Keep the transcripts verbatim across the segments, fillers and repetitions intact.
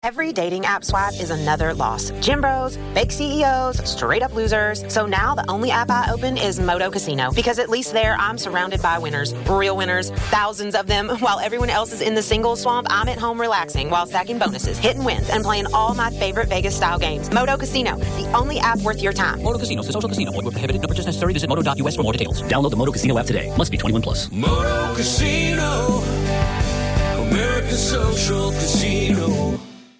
Every dating app swipe is another loss. Gym bros, fake C E Os, straight up losers. So now the only app I open is Moto Casino, because at least there I'm surrounded by winners, real winners, thousands of them. While everyone else is in the single swamp, I'm at home relaxing while stacking bonuses, hitting wins, and playing all my favorite Vegas style games. Moto Casino, the only app worth your time. Moto Casino is a social casino. Void where prohibited. No purchase necessary. Visit moto dot u s for more details. Download the Moto Casino app today. Must be twenty-one plus. Moto Casino, American Social Casino.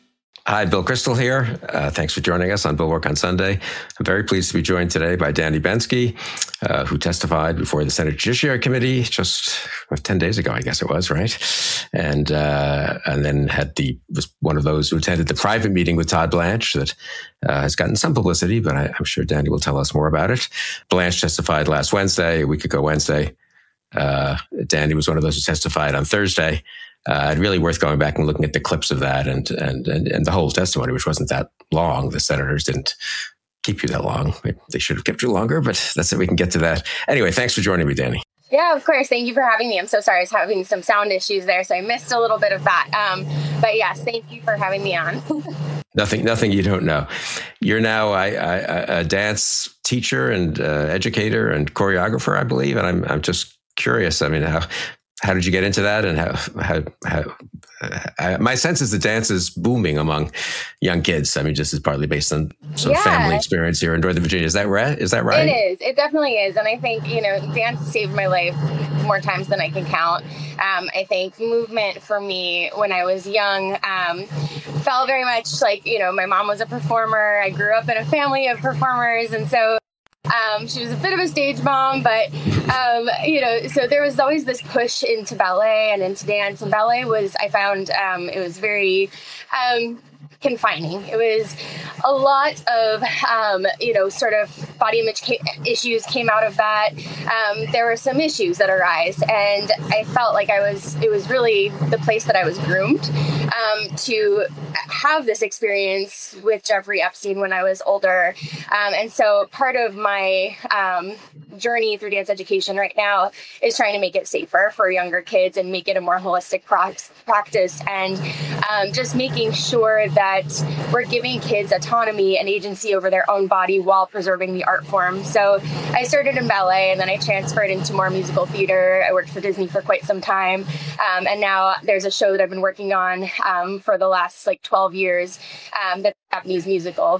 Hi, Bill Kristol here. Uh, thanks for joining us on Bulwark on Sunday. I'm very pleased to be joined today by Danny Bensky, uh, who testified before the Senate Judiciary Committee just well, ten days ago, I guess it was, right? And uh, and then had the was one of those who attended the private meeting with Todd Blanche that uh, has gotten some publicity, but I, I'm sure Danny will tell us more about it. Blanche testified last Wednesday, a week ago Wednesday. Uh, Danny was one of those who testified on Thursday. Uh, really worth going back and looking at the clips of that and, and, and, and the whole testimony, which wasn't that long. The senators didn't keep you that long. They should have kept you longer, but that's it. We can get to that. Anyway, thanks for joining me, Danny. Yeah, of course. Thank you for having me. I'm so sorry. I was having some sound issues there, so I missed a little bit of that. Um, but yes, thank you for having me on. Nothing, nothing you don't know. You're now I, I, a dance teacher and uh, educator and choreographer, I believe. And I'm, I'm just curious. I mean, how, How did you get into that? And how, how, how uh, my sense is the dance is booming among young kids. I mean, just is partly based on some yeah. family experience here in Northern Virginia. Is that right? Is that right? It is. It definitely is. And I think, you know, dance saved my life more times than I can count. Um, I think movement for me when I was young um, felt very much like, you know, my mom was a performer. I grew up in a family of performers. And so Um, she was a bit of a stage mom, but, um, you know, so there was always this push into ballet and into dance. And ballet was, I found, um, it was very um, confining. It was a lot of, um, you know, sort of body image ca- issues came out of that. Um, there were some issues that arise, and I felt like I was, it was really the place that I was groomed um, to have this experience with Jeffrey Epstein when I was older. Um, and so part of my um, journey through dance education right now is trying to make it safer for younger kids and make it a more holistic pro- practice and um, just making sure that we're giving kids autonomy and agency over their own body while preserving the art form. So I started in ballet and then I transferred into more musical theater. I worked for Disney for quite some time. Um, and now there's a show that I've been working on um, for the last like twelve years, um, that's a Japanese musical.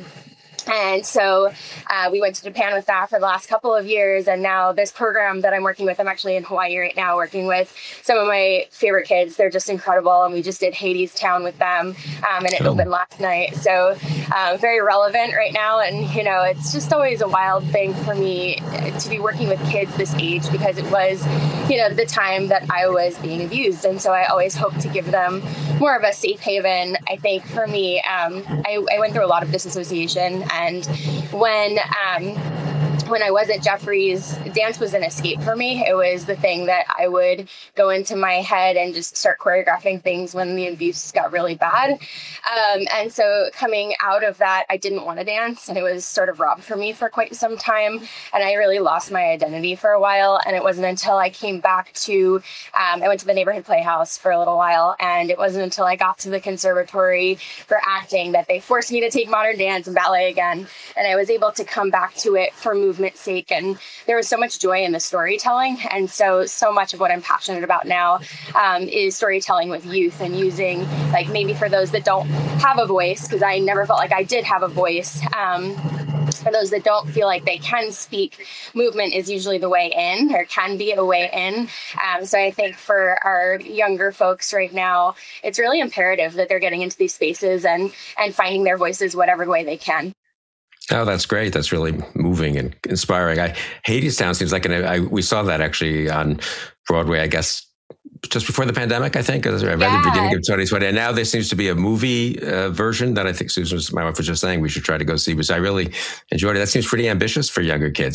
And so uh, we went to Japan with that for the last couple of years. And now this program that I'm working with, I'm actually in Hawaii right now working with some of my favorite kids. They're just incredible. And we just did Hades Town with them. Um, and it cool. opened last night. So uh, very relevant right now. And, you know, it's just always a wild thing for me to be working with kids this age because it was, you know, the time that I was being abused. And so I always hope to give them more of a safe haven. I think for me, um, I, I went through a lot of disassociation. And when um, when I was at Jeffrey's, dance was an escape for me. It was the thing that I would go into my head and just start choreographing things when the abuse got really bad. Um, and so coming out of that, I didn't want to dance, and it was sort of robbed from me for quite some time. And I really lost my identity for a while. And it wasn't until I came back to, um, I went to the neighborhood playhouse for a little while. And it wasn't until I got to the conservatory for acting that they forced me to take modern dance and ballet again. And I was able to come back to it for movement sake. And there was so much joy in the storytelling. And so, so much of what I'm passionate about now um, is storytelling with youth and using, like, maybe for those that don't have a voice, because I never felt like I did have a voice. Um, for those that don't feel like they can speak, movement is usually the way in, or can be a way in. Um, so I think for our younger folks right now, it's really imperative that they're getting into these spaces and, and finding their voices whatever way they can. Oh, that's great. That's really moving and inspiring. I Hadestown seems like an, I, we saw that actually on Broadway, I guess, just before the pandemic, I think, right yeah. at the beginning of twenty twenty. And now there seems to be a movie uh, version that I think Susan, was, my wife was just saying we should try to go see, which I really enjoyed. It. That seems pretty ambitious for younger kids, no?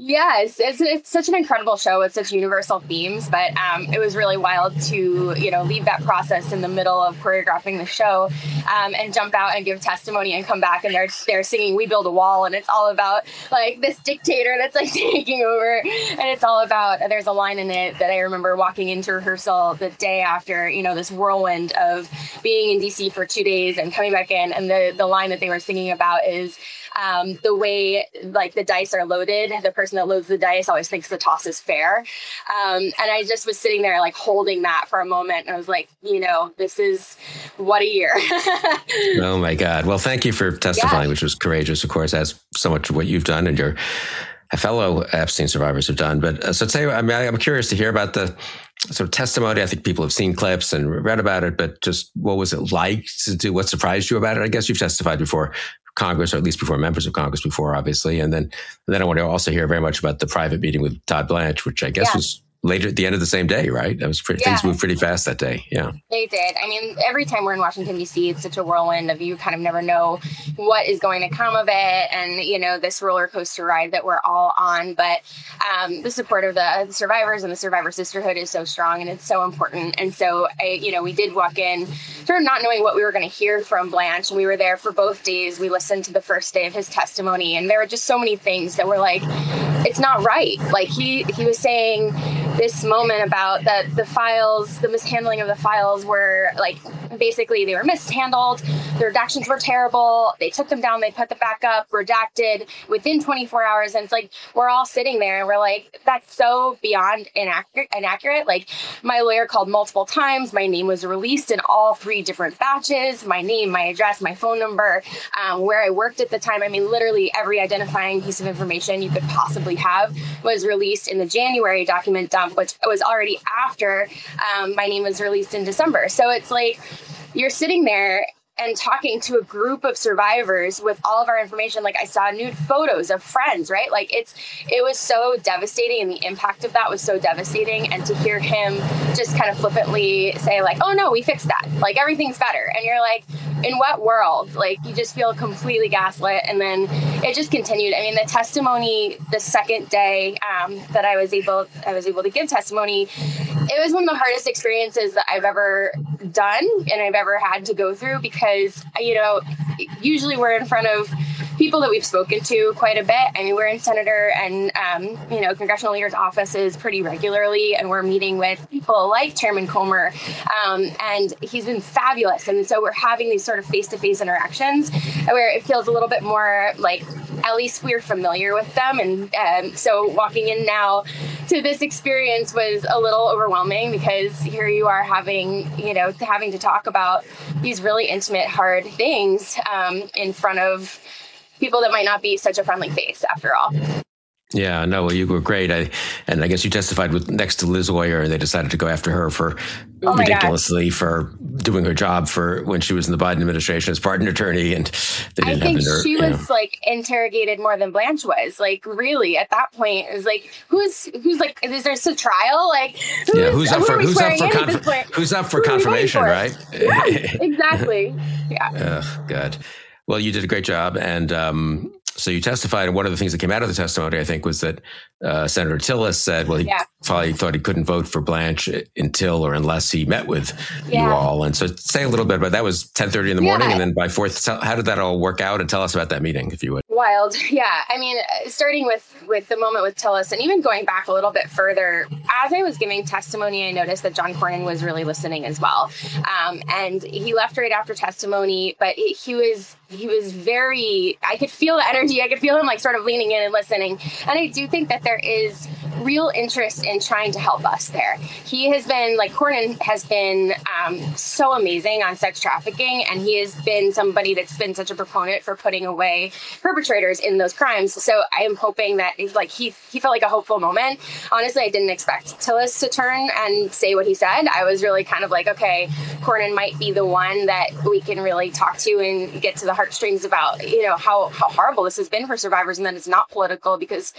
Yes, it's, it's such an incredible show with such universal themes, but um, it was really wild to, you know, leave that process in the middle of choreographing the show um, and jump out and give testimony and come back and they're they're singing "We Build a Wall" and it's all about like this dictator that's like taking over, and it's all about, there's a line in it that I remember walking into rehearsal the day after, you know, this whirlwind of being in D C for two days and coming back in, and the the line that they were singing about is Um, the way like the dice are loaded, the person that loads the dice always thinks the toss is fair. Um, and I just was sitting there like holding that for a moment. And I was like, you know, this is what a year. Oh my God. Well, thank you for testifying, yeah. which was courageous, of course, as so much of what you've done and your fellow Epstein survivors have done. But uh, so tell you, I mean, I'm curious to hear about the sort of testimony. I think people have seen clips and read about it, but just what was it like to do? What surprised you about it? I guess you've testified before Congress, or at least before members of Congress before, obviously. And then, and then I want to also hear very much about the private meeting with Todd Blanche, which I guess yeah. was later at the end of the same day, right? That was pretty, yeah. Things moved pretty fast that day. Yeah, they did. I mean, every time we're in Washington, D C, it's such a whirlwind of you kind of never know what is going to come of it. And, you know, this roller coaster ride that we're all on. But um, the support of the survivors and the survivor sisterhood is so strong and it's so important. And so, I, you know, we did walk in sort of not knowing what we were going to hear from Blanche. And we were there for both days. We listened to the first day of his testimony. And there were just so many things that were like, it's not right. Like he, he was saying this moment about that the files, the mishandling of the files were like, basically they were mishandled. The redactions were terrible. They took them down. They put them back up, redacted within twenty-four hours. And it's like, we're all sitting there and we're like, that's so beyond inaccurate. inaccurate. Like my lawyer called multiple times. My name was released in all three different batches. My name, my address, my phone number, um, where I worked at the time. I mean, literally every identifying piece of information you could possibly have was released in the January document dump, which was already after um, my name was released in December. So it's like, you're sitting there and talking to a group of survivors with all of our information. Like I saw nude photos of friends, right? Like it's, it was so devastating, and the impact of that was so devastating. And to hear him just kind of flippantly say like, oh no, we fixed that. Like everything's better. And you're like, in what world? Like you just feel completely gaslit. And then it just continued. I mean, the testimony, the second day um, that I was able, I was able to give testimony, it was one of the hardest experiences that I've ever done and I've ever had to go through, because, you know, usually we're in front of people that we've spoken to quite a bit. I mean, we're in senator and, um, you know, congressional leaders' offices pretty regularly, and we're meeting with people like Chairman Comer, um, and he's been fabulous. And so we're having these sort of face-to-face interactions where it feels a little bit more like at least we're familiar with them. And um, so walking in now to this experience was a little overwhelming, because here you are having, you know, having to talk about these really intimate, hard things um, in front of people that might not be such a friendly face after all. Yeah, no, well, you were great. I, and I guess you testified with next to Liz Oyer, and they decided to go after her for oh ridiculously for doing her job for when she was in the Biden administration as pardon attorney. And they didn't I think have her, she was know. like interrogated more than Blanche was. Like really, at that point, it was like, who's who's like, is there a trial? Like, who's, yeah, who's up who for who's up for conf- who's up for who confirmation, for? right? Yeah, exactly. Yeah. Oh, God. Well, you did a great job, and um, so you testified, and one of the things that came out of the testimony, I think, was that uh, Senator Tillis said, well, he yeah. probably thought he couldn't vote for Blanche until or unless he met with yeah. you all. And so say a little bit about that. Was ten thirty in the morning, yeah. and then by fourth, how did that all work out? And tell us about that meeting, if you would. Wild. Yeah. I mean, starting with, with the moment with Tillis, and even going back a little bit further, as I was giving testimony, I noticed that John Cornyn was really listening as well. Um, and he left right after testimony, but he, he was he was very, I could feel the energy. I could feel him like sort of leaning in and listening. And I do think that there is real interest in trying to help us there. He has been, like Cornyn has been um, so amazing on sex trafficking, and he has been somebody that's been such a proponent for putting away perpetrators in those crimes. So I am hoping that like he he felt like a hopeful moment. Honestly, I didn't expect Tillis to turn and say what he said. I was really kind of like, okay, Cornyn might be the one that we can really talk to and get to the heartstrings about, you know, how, how horrible this has been for survivors, and that it's not political, because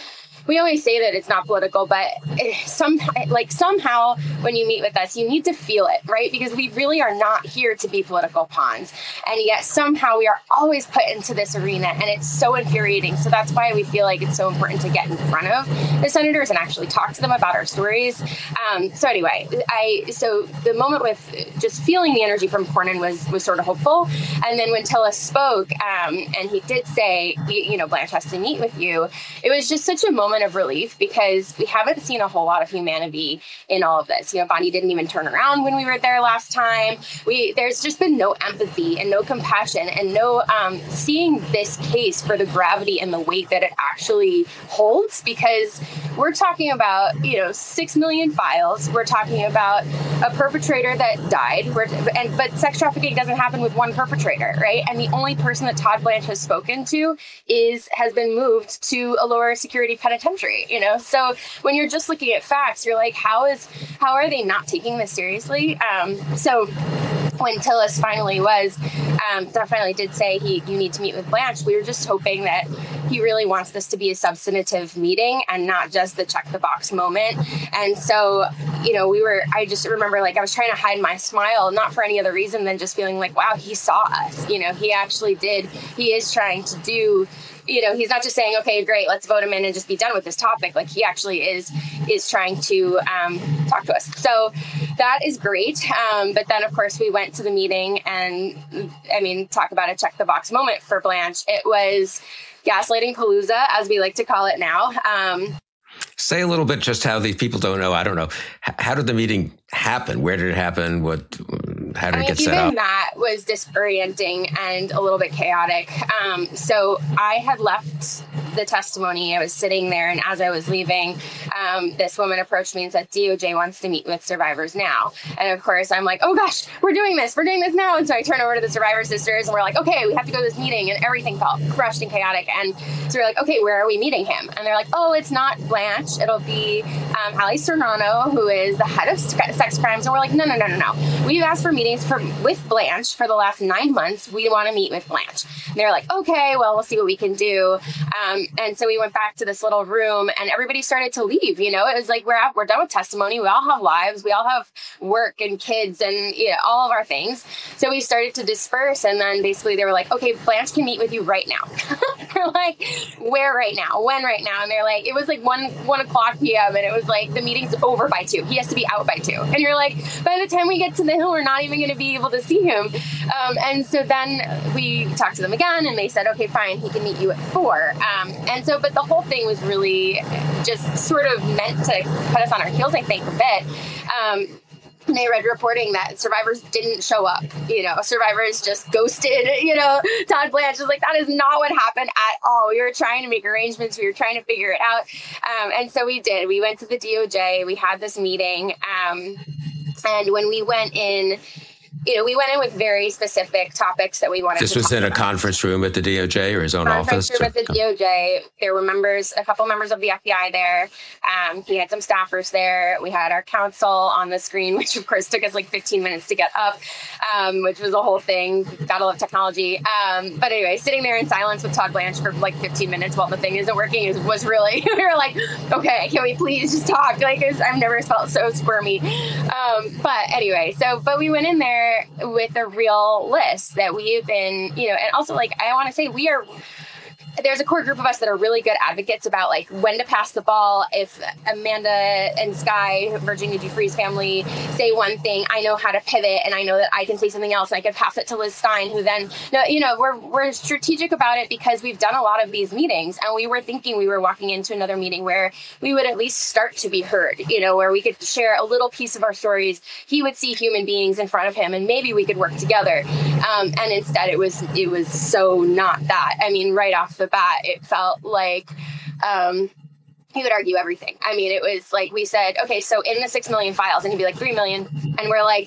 we always say that it's not political, but it, some, like somehow when you meet with us, you need to feel it, right? Because we really are not here to be political pawns. And yet somehow we are always put into this arena, and it's so infuriating. So that's why we feel like it's so important to get in front of the senators and actually talk to them about our stories. Um, so anyway, I so the moment with just feeling the energy from Cornyn was was sort of hopeful. And then when Tillis spoke, um, and he did say, you, you know, Blanche has to meet with you, it was just such a moment of relief, because we haven't seen a whole lot of humanity in all of this. You know, Bonnie didn't even turn around when we were there last time. We there's just been no empathy and no compassion and no um, seeing this case for the gravity and the weight that it actually holds, because we're talking about, you know, six million files. We're talking about a perpetrator that died. We're, and but sex trafficking doesn't happen with one perpetrator, right? And the only person that Todd Blanche has spoken to is has been moved to a lower security penitentiary. You know, so when you're just looking at facts, you're like, how is how are they not taking this seriously? Um, so. When Tillis finally was, um, finally did say he, you need to meet with Blanche, we were just hoping that he really wants this to be a substantive meeting and not just the check the box moment. And so, you know, we were, I just remember like I was trying to hide my smile, not for any other reason than just feeling like, wow, he saw us. You know, he actually did. He is trying to do, you know, he's not just saying, okay, great, let's vote him in and just be done with this topic. Like he actually is, is trying to um, talk to us. So that is great. Um, but then, of course, we went to the meeting and, I mean, talk about a check the box moment for Blanche. It was gaslighting palooza, as we like to call it now. Um, Say a little bit just how these people don't know. I don't know. How did the meeting happen? Where did it happen? What? How did I mean, it get set up? Even that was disorienting and a little bit chaotic. Um, so I had left the testimony. I was sitting there, and as I was leaving, um, this woman approached me and said, D O J wants to meet with survivors now. And of course, I'm like, oh gosh, we're doing this. We're doing this now. And so I turn over to the survivor sisters, and we're like, okay, we have to go to this meeting. And everything felt crushed and chaotic. And so we're like, okay, where are we meeting him? And they're like, oh, it's not Blanche. It'll be um, Hallie Serrano, who is the head of sex crimes. And we're like, no, no, no, no, no. We've asked for meetings for with Blanche for the last nine months. We want to meet with Blanche. And they're like, okay, well, we'll see what we can do. Um, and so we went back to this little room, and everybody started to leave. You know, it was like, we're out, we're done with testimony. We all have lives. We all have work and kids and, you know, all of our things. So we started to disperse. And then basically they were like, okay, Blanche can meet with you right now. We're like, where right now? When right now? And they're like, it was like one, one o'clock P M and it was like, the meeting's over by two. He has to be out by two. And you're like, by the time we get to the Hill, we're not even going to be able to see him. Um, and so then we talked to them again, and they said, okay, fine, he can meet you at four. Um, and so, but the whole thing was really just sort of meant to put us on our heels, I think, a bit. Um, They read reporting that survivors didn't show up. You know, survivors just ghosted, you know, Todd Blanche was like, that is not what happened at all. We were trying to make arrangements. We were trying to figure it out. Um, and so we did. We went to the D O J. We had this meeting. Um, and when we went in, you know, we went in with very specific topics that we wanted this to was talk in a about. conference room at the D O J or his own Conference office? room at the D O J. There were members, a couple members of the F B I there. Um, he had some staffers there. We had our counsel on the screen, which of course took us like fifteen minutes to get up, um, which was a whole thing. Gotta love technology. Um, but anyway, sitting there in silence with Todd Blanche for like fifteen minutes while the thing isn't working is, was really, we were like, okay, can we please just talk? Like, I've never felt so squirmy. Um, but anyway, so, but we went in there with a real list that we've been, you know, and also like, I want to say we are, there's a core group of us that are really good advocates about like when to pass the ball. If Amanda and Sky, Virginia Dufresne's family, say one thing, I know how to pivot, and I know that I can say something else, and I can pass it to Liz Stein, who then, you know, we're we're strategic about it because we've done a lot of these meetings, and we were thinking we were walking into another meeting where we would at least start to be heard, you know, where we could share a little piece of our stories. He would see human beings in front of him, and maybe we could work together. Um, and instead, it was it was so not that. I mean, right off the bat, it felt like um, he would argue everything. I mean, it was like we said, okay, so in the six million files, and he'd be like, three million. And we're like,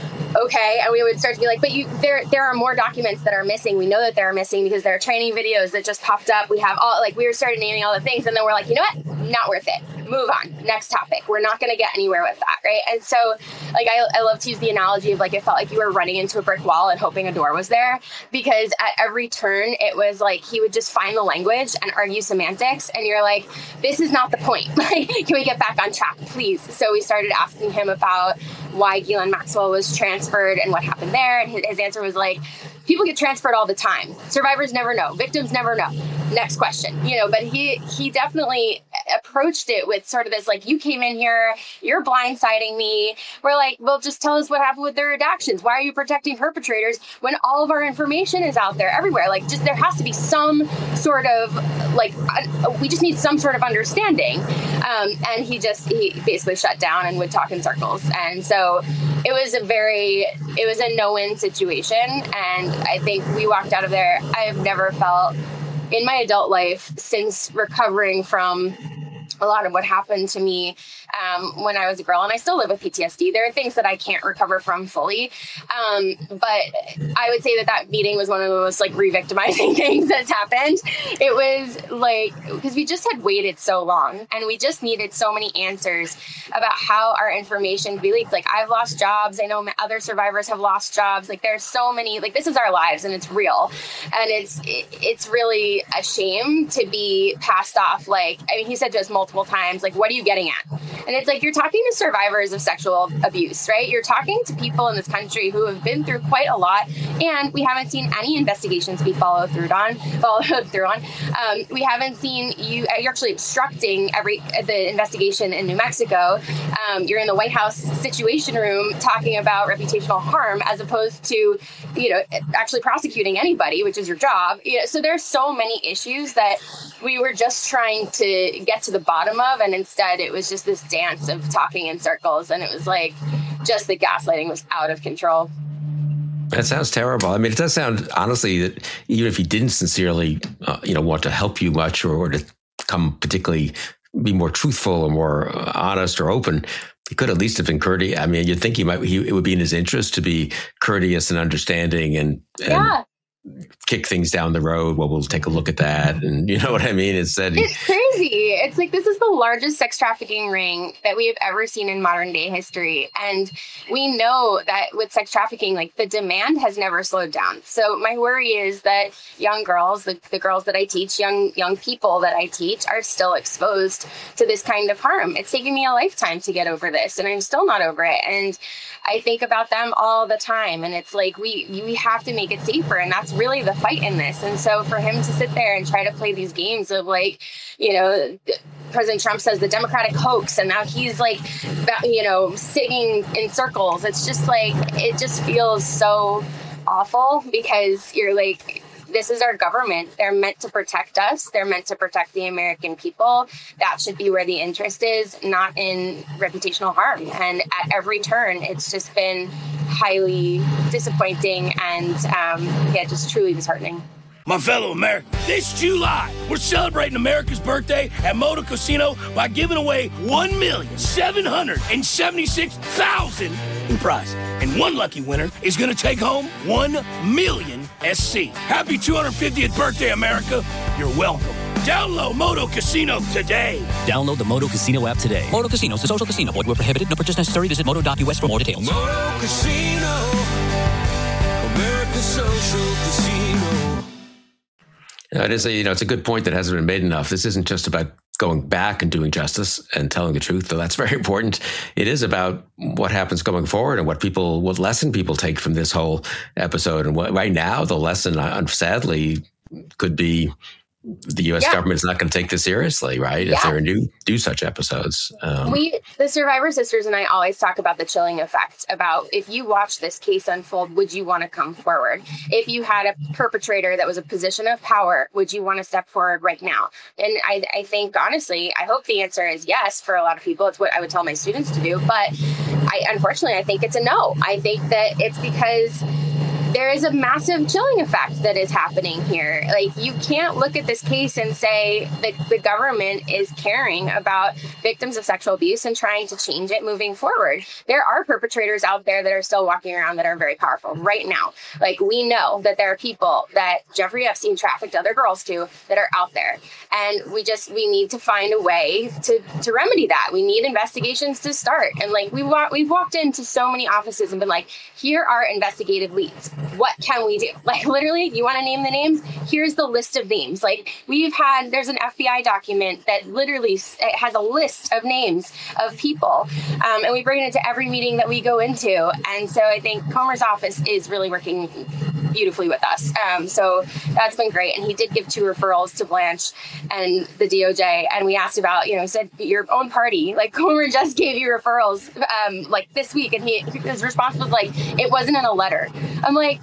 okay. And we would start to be like, but you, there, there are more documents that are missing. We know that they're missing because there are training videos that just popped up. We have all, like, we were started naming all the things. And then we're like, you know what? Not worth it. move on, next topic. We're not going to get anywhere with that, right? And so, like, I, I love to use the analogy of, like, it felt like you were running into a brick wall and hoping a door was there, because at every turn, it was like he would just find the language and argue semantics, and you're like, this is not the point. Like, can we get back on track, please? So we started asking him about why Ghislaine Maxwell was transferred and what happened there, and his, his answer was like, people get transferred all the time. Survivors never know. Victims never know. Next question. You know, but he he definitely approached it with sort of this, like, you came in here, you're blindsiding me. We're like, well, just tell us what happened with the redactions. Why are you protecting perpetrators when all of our information is out there everywhere? Like, just there has to be some sort of, like, uh, we just need some sort of understanding. Um, and he just, he basically shut down and would talk in circles. And so it was a very, it was a no-win situation. And I think we walked out of there. I have never felt in my adult life, since recovering from a lot of what happened to me um, when I was a girl, and I still live with P T S D. There are things that I can't recover from fully. Um, but I would say that that meeting was one of the most, like, re-victimizing things that's happened. It was like, because we just had waited so long and we just needed so many answers about how our information could be leaked. Like, I've lost jobs. I know other survivors have lost jobs. Like, there's so many, like, this is our lives and it's real. And it's, it, it's really a shame to be passed off. Like, I mean, he said to us multiple times, like, what are you getting at? And it's like, you're talking to survivors of sexual abuse, right? You're talking to people in this country who have been through quite a lot, and we haven't seen any investigations be followed through on. Followed through on. Um, we haven't seen you. You're actually obstructing every the investigation in New Mexico. Um, you're in the White House Situation Room talking about reputational harm, as opposed to, you know, actually prosecuting anybody, which is your job. You know, so there's so many issues that we were just trying to get to the bottom of, and instead it was just this dance of talking in circles, and it was like just the gaslighting was out of control. That sounds terrible. I mean, it does sound, honestly, that even if he didn't sincerely, uh, you know, want to help you much, or, or to come particularly be more truthful or more honest or open, he could at least have been courteous. I mean, you'd think he might. He, it would be in his interest to be courteous and understanding, and, and yeah. kick things down the road. Well, we'll take a look at that. And you know what I mean? Instead, it's crazy. It's like, this is the largest sex trafficking ring that we have ever seen in modern day history. And we know that with sex trafficking, like, the demand has never slowed down. So my worry is that young girls, the, the girls that I teach, young, young people that I teach, are still exposed to this kind of harm. It's taken me a lifetime to get over this, and I'm still not over it. And I think about them all the time. And it's like, we, we have to make it safer. And that's really the fight in this. And so for him to sit there and try to play these games of, like, you know, President Trump says the Democratic hoax, and now he's like, you know, sitting in circles. It's just like, it just feels so awful, because you're like, this is our government. They're meant to protect us. They're meant to protect the American people. That should be where the interest is, not in reputational harm. And at every turn, it's just been highly disappointing and, um, yeah, just truly disheartening. My fellow Americans, this July, we're celebrating America's birthday at Moto Casino by giving away one million seven hundred seventy-six thousand dollars in prizes. And one lucky winner is going to take home one million S C. Happy two hundred fiftieth birthday, America. You're welcome. Download Moto Casino today. Download the Moto Casino app today. Moto Casino is a social casino. Void where prohibited. No purchase necessary. Visit moto dot U S for more details. Moto Casino. America's social casino. It is a, you know, it's a good point that hasn't been made enough. This isn't just about going back and doing justice and telling the truth, though that's very important. It is about what happens going forward and what people, what lesson people take from this whole episode. And what, right now, the lesson, uh, sadly, could be the U S yeah. government is not going to take this seriously, right? Yeah. If they do, do such episodes. Um, we, the Survivor Sisters and I always talk about the chilling effect, about if you watch this case unfold, would you want to come forward? If you had a perpetrator that was a position of power, would you want to step forward right now? And I, I think, honestly, I hope the answer is yes for a lot of people. It's what I would tell my students to do. But I, unfortunately, I think it's a no. I think that it's because there is a massive chilling effect that is happening here. Like, you can't look at this case and say that the government is caring about victims of sexual abuse and trying to change it moving forward. There are perpetrators out there that are still walking around that are very powerful right now. Like, we know that there are people that Jeffrey Epstein trafficked other girls to that are out there. And we just, we need to find a way to, to remedy that. We need investigations to start. And like, we wa- we've walked into so many offices and been like, here are investigative leads. What can we do? Like, literally, you want to name the names? Here's the list of names. Like, we've had, there's an F B I document that literally it has a list of names of people. Um, and we bring it into every meeting that we go into. And so I think Comer's office is really working beautifully with us. Um, so that's been great. And he did give two referrals to Blanche and the D O J. And we asked about, you know, said your own party, like Comer just gave you referrals um, like this week. And he, his response was like, it wasn't in a letter. I'm like,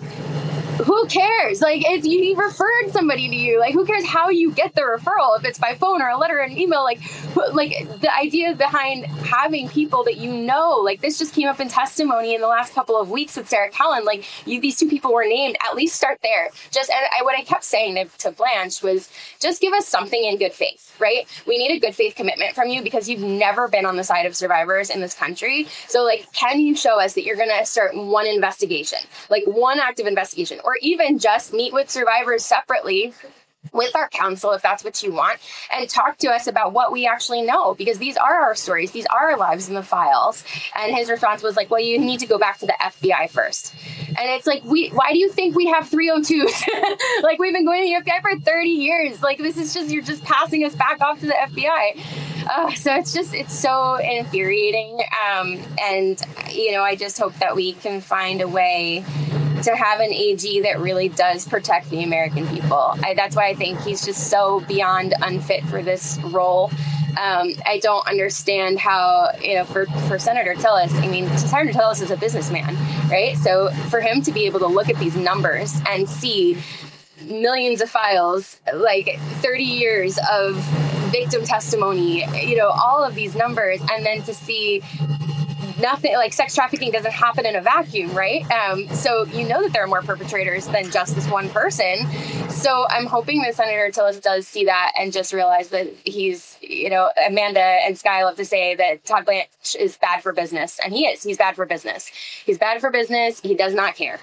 who cares? Like, it's, he referred somebody to you. Like, who cares how you get the referral? If it's by phone or a letter or an email, like, like the idea behind having people that you know, like this just came up in testimony in the last couple of weeks with Sarah Kellen. Like, you, these two people were named. At least start there. Just and I, what I kept saying to, to Blanche was, just give us something in good faith, right? We need a good faith commitment from you because you've never been on the side of survivors in this country. So, like, can you show us that you're going to start one investigation, like one active investigation? Or even just meet with survivors separately with our counsel, if that's what you want, and talk to us about what we actually know, because these are our stories. These are our lives in the files. And his response was like, well, you need to go back to the F B I first. And it's like, we, why do you think we have three oh twos? Like, we've been going to the F B I for thirty years. Like, this is just, you're just passing us back off to the F B I. Uh, so it's just, it's so infuriating. Um, and, you know, I just hope that we can find a way to have an A G that really does protect the American people. I, that's why I think he's just so beyond unfit for this role. Um, I don't understand how, you know, for, for Senator Tillis, I mean, Senator Tillis is a businessman, right? So for him to be able to look at these numbers and see millions of files, like thirty years of victim testimony, you know, all of these numbers, and then to see nothing, like sex trafficking doesn't happen in a vacuum, right? Um, so you know that there are more perpetrators than just this one person. So I'm hoping that Senator Tillis does see that and just realize that he's, you know, Amanda and Sky love to say that Todd Blanche is bad for business. And he is. He's bad for business. He's bad for business. He does not care.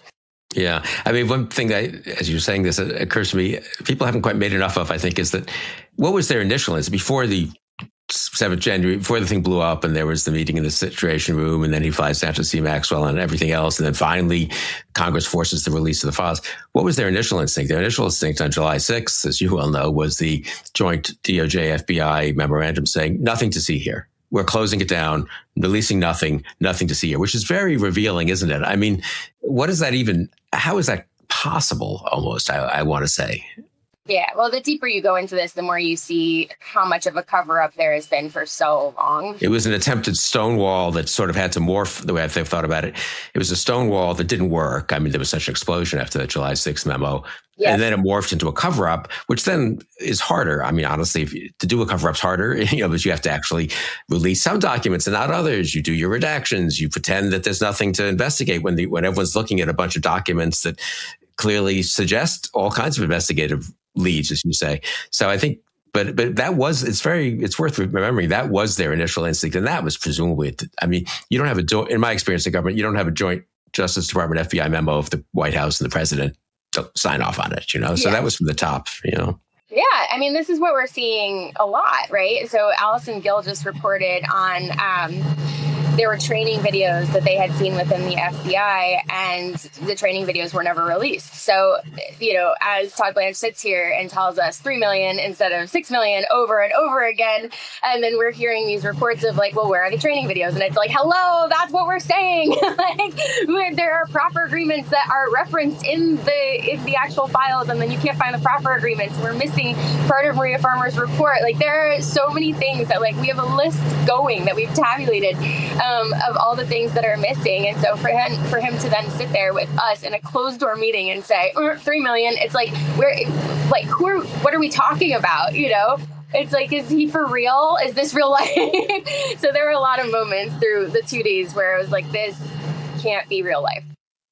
Yeah. I mean, one thing that, as you're saying this, it occurs to me, people haven't quite made enough of, I think, is that what was their initial answer before the seventh of January, before the thing blew up and there was the meeting in the Situation Room, and then he flies down to see Maxwell and everything else. And then finally, Congress forces the release of the files. What was their initial instinct? Their initial instinct on July sixth, as you well know, was the joint D O J F B I memorandum saying nothing to see here. We're closing it down, releasing nothing, nothing to see here, which is very revealing, isn't it? I mean, what is that even? How is that possible almost, I, I want to say? Yeah, well, the deeper you go into this, the more you see how much of a cover-up there has been for so long. It was an attempted stonewall that sort of had to morph the way I've thought about it. It was a stonewall that didn't work. I mean, there was such an explosion after the July sixth memo. Yes. And then it morphed into a cover-up, which then is harder. I mean, honestly, if you, to do a cover-up's harder, you know, because you have to actually release some documents and not others. You do your redactions. You pretend that there's nothing to investigate when the when everyone's looking at a bunch of documents that clearly suggest all kinds of investigative leads, as you say. So I think, but but that was, it's very, it's worth remembering that was their initial instinct. And that was presumably, I mean, you don't have a, in my experience in government, you don't have a joint Justice Department F B I memo if the White House and the president don't sign off on it, you know? So yeah. That was from the top, you know? Yeah, I mean, this is what we're seeing a lot, right? So Allison Gill just reported on, um, there were training videos that they had seen within the F B I, and the training videos were never released. So, you know, as Todd Blanche sits here and tells us three million instead of six million over and over again, and then we're hearing these reports of like, well, where are the training videos? And it's like, hello, that's what we're saying. Like, there are proper agreements that are referenced in the in the actual files, and then you can't find the proper agreements. We're missing part of Maria Farmer's report. Like, there are so many things that, like, we have a list going that we've tabulated. Um, of all the things that are missing. And so for him, for him to then sit there with us in a closed door meeting and say, er, three million, it's like, we're like, who are, what are we talking about? You know, it's like, is he for real? Is this real life? So there were a lot of moments through the two days where it was like, this can't be real life.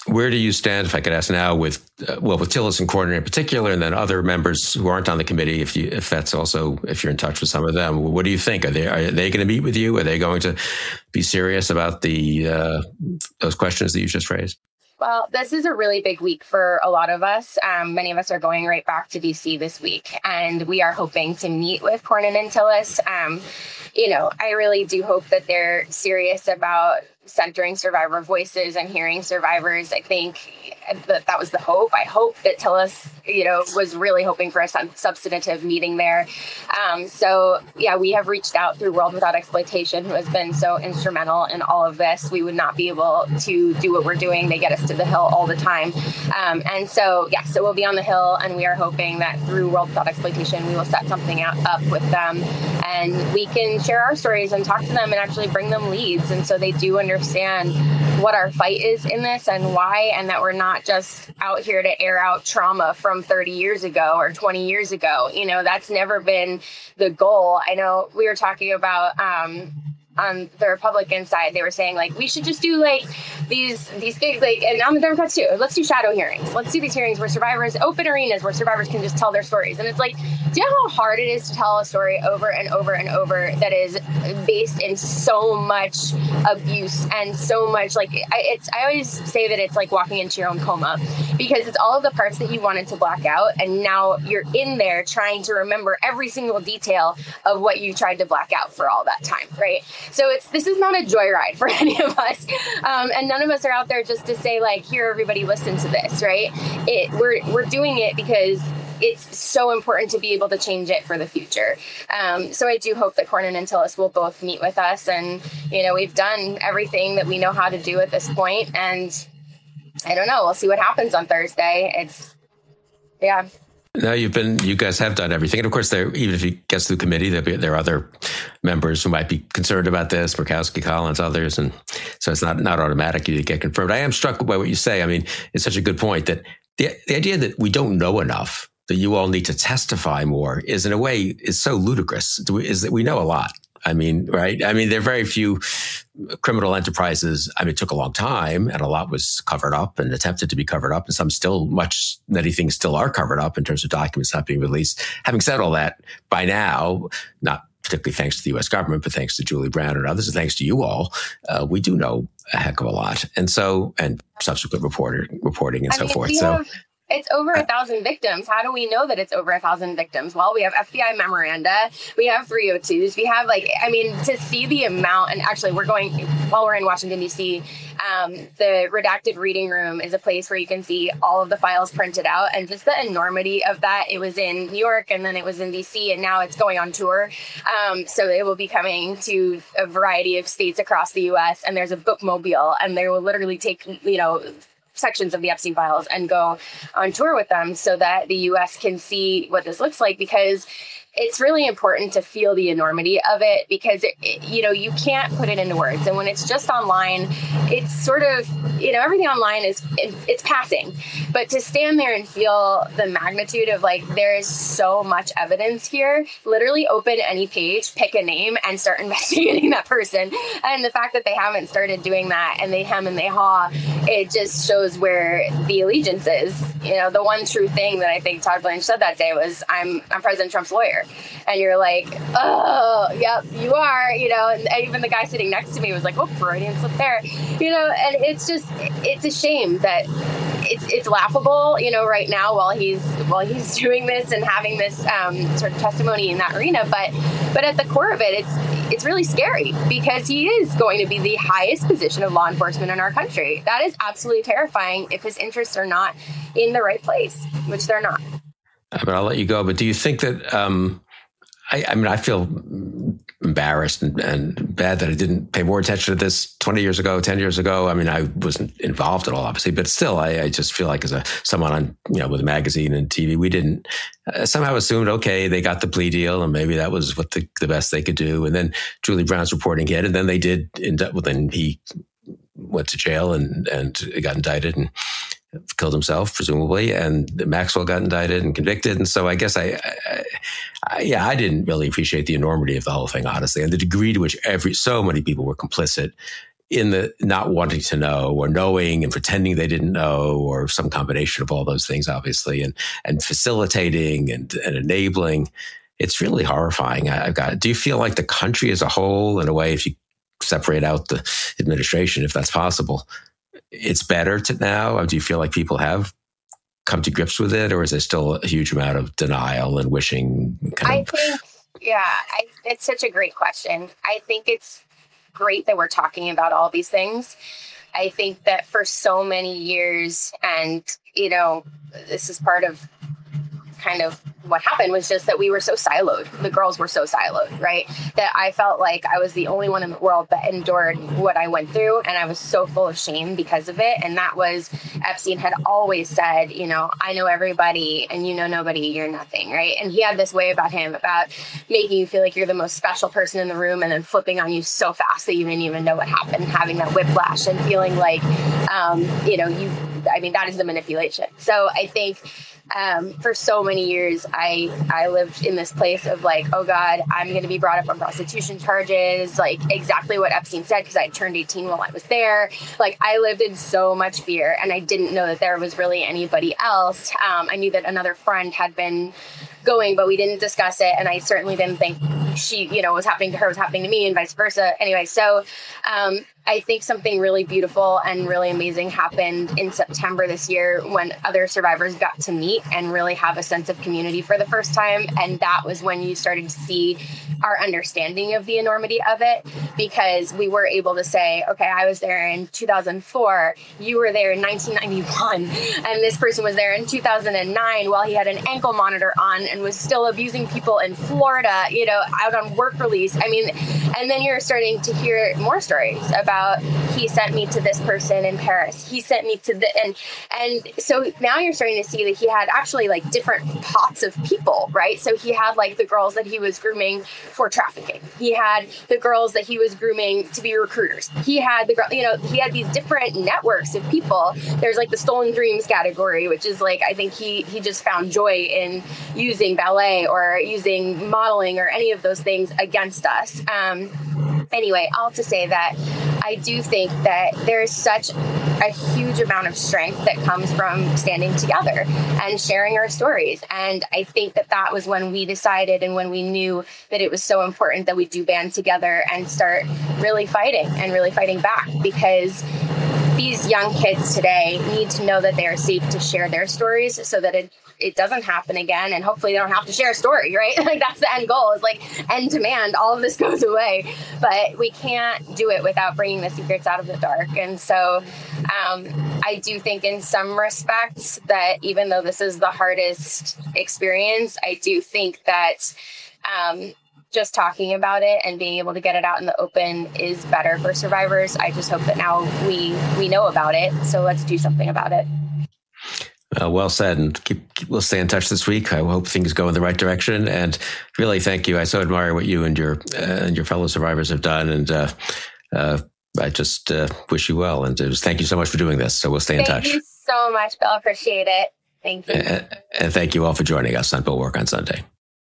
where do you stand, if I could ask now, with uh, well, with Tillis and Cornyn in particular, and then other members who aren't on the committee? If you, if that's also, if you're in touch with some of them, what do you think? Are they are they going to meet with you? Are they going to be serious about the uh, those questions that you just raised? Well, this is a really big week for a lot of us. Um, many of us are going right back to D C this week, and we are hoping to meet with Cornyn and Tillis. Um, you know, I really do hope that they're serious about centering survivor voices and hearing survivors. I think that that was the hope. I hope that Tillis, you know, was really hoping for a substantive meeting there. Um, so, yeah, we have reached out through World Without Exploitation, who has been so instrumental in all of this. We would not be able to do what we're doing. They get us to the Hill all the time. Um, and so, yeah, so we'll be on the Hill, and we are hoping that through World Without Exploitation, we will set something out, up with them, and we can share our stories and talk to them and actually bring them leads. And so they do understand what our fight is in this and why, and that we're not just out here to air out trauma from thirty years ago or twenty years ago. You know, that's never been the goal. I know we were talking about um, on the Republican side, they were saying, like, we should just do, like, these these big, like, and on the Democrats too, let's do shadow hearings. Let's do these hearings where survivors, open arenas where survivors can just tell their stories. And it's like, do you know how hard it is to tell a story over and over and over that is based in so much abuse and so much, like, I, it's, I always say that it's like walking into your own coma, because it's all of the parts that you wanted to black out, and now you're in there trying to remember every single detail of what you tried to black out for all that time, right? So it's this is not a joyride for any of us, um, and none of us are out there just to say, like, here, everybody, listen to this, right? It we're we're doing it because it's so important to be able to change it for the future. Um, so I do hope that Cornyn and Tillis will both meet with us, and you know, we've done everything that we know how to do at this point, and I don't know, we'll see what happens on Thursday. It's yeah. No, you've been, you guys have done everything. And of course, there, even if it gets through committee, there'll be, there are other members who might be concerned about this, Murkowski, Collins, others. And so it's not, not automatic you get confirmed. I am struck by what you say. I mean, it's such a good point that the, the idea that we don't know enough, that you all need to testify more, is in a way is so ludicrous, is that we know a lot. I mean, right? I mean, there are very few criminal enterprises. I mean, it took a long time, and a lot was covered up and attempted to be covered up, and some still, much, many things still are covered up in terms of documents not being released. Having said all that, by now, not particularly thanks to the U S government, but thanks to Julie Brown and others, and thanks to you all, uh, we do know a heck of a lot. And so, and subsequent reporter, reporting and I so mean, forth. So. Have- It's over a thousand victims. How do we know that it's over a thousand victims? Well, we have F B I memoranda. We have three oh twos. We have, like, I mean, to see the amount, and actually we're going, while we're in Washington, D C, um, the redacted reading room is a place where you can see all of the files printed out, and just the enormity of that. It was in New York, and then it was in D C, and now it's going on tour. Um, so it will be coming to a variety of states across the U S, and there's a bookmobile, and they will literally take, you know, sections of the Epstein files and go on tour with them so that the U S can see what this looks like, because it's really important to feel the enormity of it, because, it, it, you know, you can't put it into words. And when it's just online, it's sort of, you know, everything online is, it, it's passing. But to stand there and feel the magnitude of, like, there is so much evidence here, literally open any page, pick a name, and start investigating that person. And the fact that they haven't started doing that, and they hem and they haw, it just shows where the allegiance is. You know, the one true thing that I think Todd Blanche said that day was, I'm, I'm President Trump's lawyer. And you're like, oh, yep, you are, you know, and even the guy sitting next to me was like, oh, Freudian slip there, you know, and it's just, it's a shame that it's it's laughable, you know, right now while he's while he's doing this and having this um, sort of testimony in that arena. But but at the core of it, it's it's really scary, because he is going to be the highest position of law enforcement in our country. That is absolutely terrifying if his interests are not in the right place, which they're not. But I'll let you go. But do you think that, um, I, I mean, I feel embarrassed and, and bad that I didn't pay more attention to this twenty years ago, ten years ago. I mean, I wasn't involved at all, obviously, but still, I, I just feel like as a someone on, you know, with a magazine and T V, we didn't uh, somehow assumed, okay, they got the plea deal and maybe that was what the, the best they could do. And then Julie Brown's reporting hit, and then they did, end up, well, then he went to jail and, and got indicted and killed himself, presumably, and Maxwell got indicted and convicted. And so I guess I, I, I, yeah, I didn't really appreciate the enormity of the whole thing, honestly, and the degree to which every, so many people were complicit in the not wanting to know or knowing and pretending they didn't know, or some combination of all those things, obviously, and and facilitating and, and enabling. It's really horrifying. I, I've got. Do you feel like the country as a whole, in a way, if you separate out the administration, if that's possible, it's better to now? Or do you feel like people have come to grips with it, or is there still a huge amount of denial and wishing? Kind I of... think, yeah, I, it's such a great question. I think it's great that we're talking about all these things. I think that for so many years, and, you know, this is part of kind of what happened, was just that we were so siloed. The girls were so siloed, right? That I felt like I was the only one in the world that endured what I went through. And I was so full of shame because of it. And that was, Epstein had always said, you know, I know everybody and you know nobody, you're nothing, right? And he had this way about him, about making you feel like you're the most special person in the room and then flipping on you so fast that you didn't even know what happened, having that whiplash and feeling like, um, you know, you, I mean, that is the manipulation. So I think Um, for so many years, I, I lived in this place of like, oh God, I'm going to be brought up on prostitution charges, like exactly what Epstein said, because I had turned eighteen while I was there. Like, I lived in so much fear, and I didn't know that there was really anybody else. Um, I knew that another friend had been going, but we didn't discuss it. And I certainly didn't think she, you know, was happening to her was happening to me, and vice versa. Anyway, so um, I think something really beautiful and really amazing happened in September this year when other survivors got to meet and really have a sense of community for the first time. And that was when you started to see our understanding of the enormity of it, because we were able to say, okay, I was there in two thousand four, you were there in nineteen ninety-one, and this person was there in two thousand nine while he had an ankle monitor on and was still abusing people in Florida, you know, out on work release. I mean, and then you're starting to hear more stories about, he sent me to this person in Paris, he sent me to the, and, and so now you're starting to see that he had actually like different pots of people, right? So he had like the girls that he was grooming for trafficking. He had the girls that he was grooming to be recruiters. He had the girl, you know, he had these different networks of people. There's like the stolen dreams category, which is like, I think he, he just found joy in using ballet or using modeling or any of those things against us. Um, anyway, all to say that I do think that there is such a huge amount of strength that comes from standing together and sharing our stories. And I think that that was when we decided, and when we knew that it was so important that we do band together and start really fighting and really fighting back, because these young kids today need to know that they are safe to share their stories so that it it doesn't happen again. And hopefully they don't have to share a story, right? Like, that's the end goal, is like end demand. All of this goes away, but we can't do it without bringing the secrets out of the dark. And so um, I do think in some respects that even though this is the hardest experience, I do think that um, just talking about it and being able to get it out in the open is better for survivors. I just hope that now we, we know about it. So let's do something about it. Uh, well said, and keep, keep, we'll stay in touch this week. I hope things go in the right direction, and really thank you. I so admire what you and your uh, and your fellow survivors have done, and uh, uh, I just uh, wish you well. And just thank you so much for doing this. So we'll stay in thank touch. Thank you so much, Bill. Appreciate it. Thank you. And, and thank you all for joining us on Bulwark on Sunday.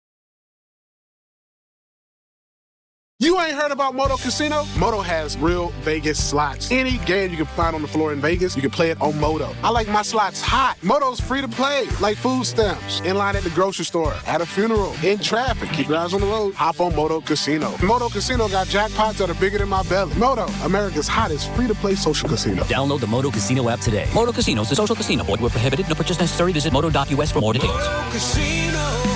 You ain't heard about Moto Casino? Moto has real Vegas slots. Any game you can find on the floor in Vegas, you can play it on Moto. I like my slots hot. Moto's free to play, like food stamps. In line at the grocery store, at a funeral, in traffic. Keep your eyes on the road. Hop on Moto Casino. Moto Casino got jackpots that are bigger than my belly. Moto, America's hottest free-to-play social casino. Download the Moto Casino app today. Moto Casino is a social casino. Void where prohibited. No purchase necessary. Visit moto dot U S for more details. Moto Casino.